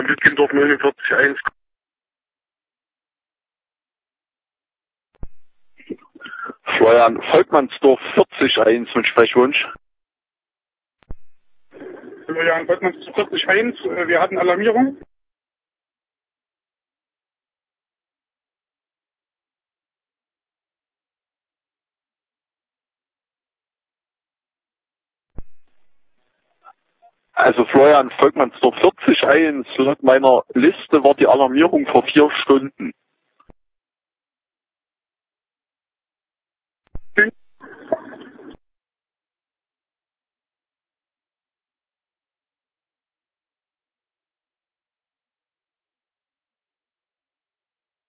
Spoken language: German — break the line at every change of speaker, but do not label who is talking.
Lütgendorf 49.1.
Florian Volkmannsdorf 40.1 mit Sprechwunsch.
Florian Volkmannsdorf 40.1. Wir hatten Alarmierung.
Also Florian Volkmannsdorf 40.1. Laut meiner Liste war die Alarmierung vor 4 Stunden.